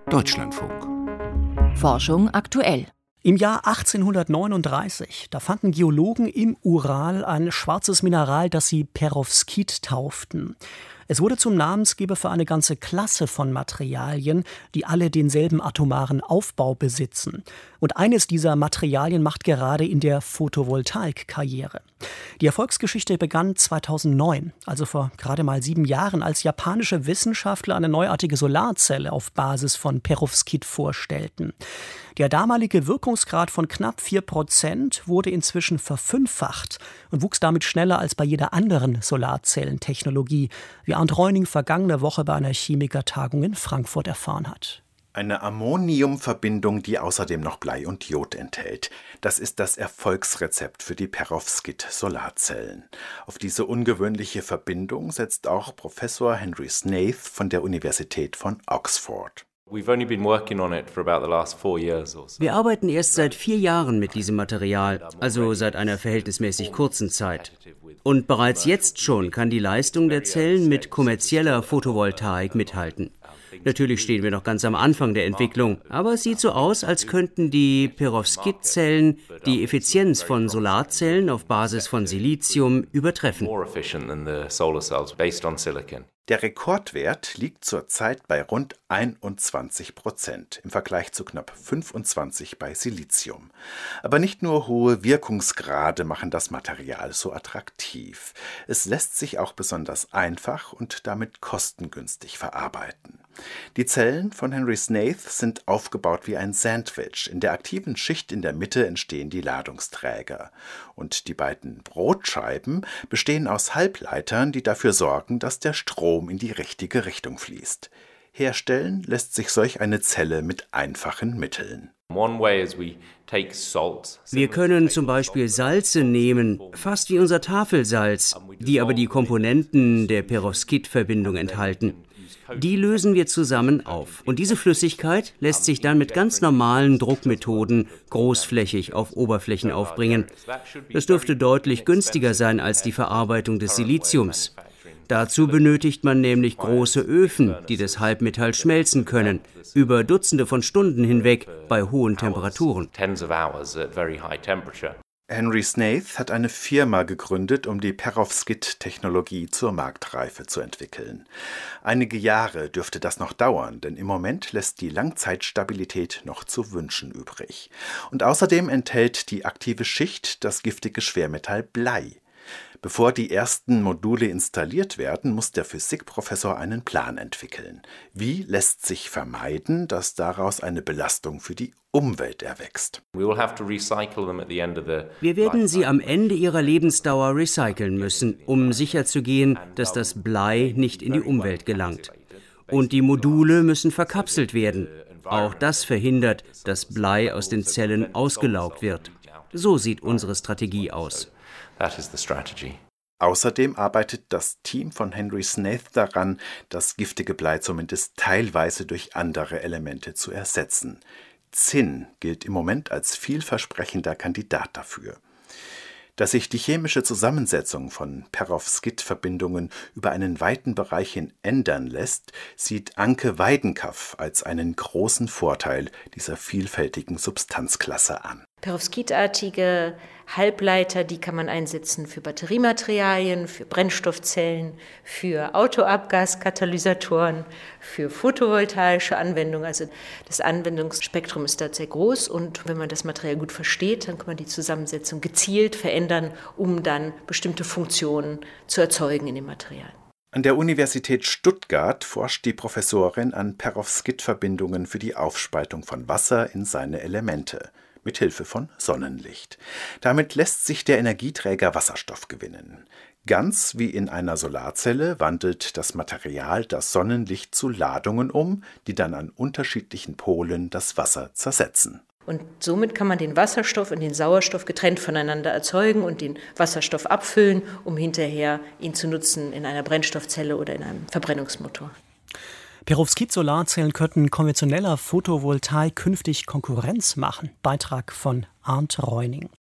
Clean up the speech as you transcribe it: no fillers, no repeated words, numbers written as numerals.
Deutschlandfunk. Forschung aktuell. Im Jahr 1839, da fanden Geologen im Ural ein schwarzes Mineral, das sie Perovskit tauften. Es wurde zum Namensgeber für eine ganze Klasse von Materialien, die alle denselben atomaren Aufbau besitzen. Und eines dieser Materialien macht gerade in der Photovoltaik Karriere. Die Erfolgsgeschichte begann 2009, also vor gerade mal 7 Jahren, als japanische Wissenschaftler eine neuartige Solarzelle auf Basis von Perovskit vorstellten. Der damalige Wirkungsgrad von knapp 4% wurde inzwischen verfünffacht und wuchs damit schneller als bei jeder anderen Solarzellentechnologie, wie Arndt Reuning vergangene Woche bei einer Chemikertagung in Frankfurt erfahren hat. Eine Ammoniumverbindung, die außerdem noch Blei und Jod enthält. Das ist das Erfolgsrezept für die Perovskit-Solarzellen. Auf diese ungewöhnliche Verbindung setzt auch Professor Henry Snaith von der Universität von Oxford. Wir arbeiten erst seit 4 Jahren mit diesem Material, also seit einer verhältnismäßig kurzen Zeit. Und bereits jetzt schon kann die Leistung der Zellen mit kommerzieller Photovoltaik mithalten. Natürlich stehen wir noch ganz am Anfang der Entwicklung, aber es sieht so aus, als könnten die Perovskit-Zellen die Effizienz von Solarzellen auf Basis von Silizium übertreffen. Der Rekordwert liegt zurzeit bei rund 21% im Vergleich zu knapp 25% bei Silizium. Aber nicht nur hohe Wirkungsgrade machen das Material so attraktiv. Es lässt sich auch besonders einfach und damit kostengünstig verarbeiten. Die Zellen von Henry Snaith sind aufgebaut wie ein Sandwich. In der aktiven Schicht in der Mitte entstehen die Ladungsträger. Und die beiden Brotscheiben bestehen aus Halbleitern, die dafür sorgen, dass der Strom in die richtige Richtung fließt. Herstellen lässt sich solch eine Zelle mit einfachen Mitteln. Wir können zum Beispiel Salze nehmen, fast wie unser Tafelsalz, die aber die Komponenten der Perovskit-Verbindung enthalten. Die lösen wir zusammen auf. Und diese Flüssigkeit lässt sich dann mit ganz normalen Druckmethoden großflächig auf Oberflächen aufbringen. Das dürfte deutlich günstiger sein als die Verarbeitung des Siliziums. Dazu benötigt man nämlich große Öfen, die das Halbmetall schmelzen können, über Dutzende von Stunden hinweg bei hohen Temperaturen. Henry Snaith hat eine Firma gegründet, um die Perovskit-Technologie zur Marktreife zu entwickeln. Einige Jahre dürfte das noch dauern, denn im Moment lässt die Langzeitstabilität noch zu wünschen übrig. Und außerdem enthält die aktive Schicht das giftige Schwermetall Blei. Bevor die ersten Module installiert werden, muss der Physikprofessor einen Plan entwickeln. Wie lässt sich vermeiden, dass daraus eine Belastung für die Umwelt erwächst? Wir werden sie am Ende ihrer Lebensdauer recyceln müssen, um sicherzugehen, dass das Blei nicht in die Umwelt gelangt. Und die Module müssen verkapselt werden. Auch das verhindert, dass Blei aus den Zellen ausgelaugt wird. So sieht unsere Strategie aus. Außerdem arbeitet das Team von Henry Snaith daran, das giftige Blei zumindest teilweise durch andere Elemente zu ersetzen. Zinn gilt im Moment als vielversprechender Kandidat dafür. Dass sich die chemische Zusammensetzung von Perovskit-Verbindungen über einen weiten Bereich hin ändern lässt, sieht Anke Weidenkaff als einen großen Vorteil dieser vielfältigen Substanzklasse an. Perovskitartige Halbleiter, die kann man einsetzen für Batteriematerialien, für Brennstoffzellen, für Autoabgaskatalysatoren, für photovoltaische Anwendungen. Also das Anwendungsspektrum ist da sehr groß und wenn man das Material gut versteht, dann kann man die Zusammensetzung gezielt verändern, um dann bestimmte Funktionen zu erzeugen in dem Material. An der Universität Stuttgart forscht die Professorin an Perovskit-Verbindungen für die Aufspaltung von Wasser in seine Elemente. Mit Hilfe von Sonnenlicht. Damit lässt sich der Energieträger Wasserstoff gewinnen. Ganz wie in einer Solarzelle wandelt das Material das Sonnenlicht zu Ladungen um, die dann an unterschiedlichen Polen das Wasser zersetzen. Und somit kann man den Wasserstoff und den Sauerstoff getrennt voneinander erzeugen und den Wasserstoff abfüllen, um hinterher ihn zu nutzen in einer Brennstoffzelle oder in einem Verbrennungsmotor. Perovskit-Solarzellen könnten konventioneller Photovoltaik künftig Konkurrenz machen. Beitrag von Arndt Reuning.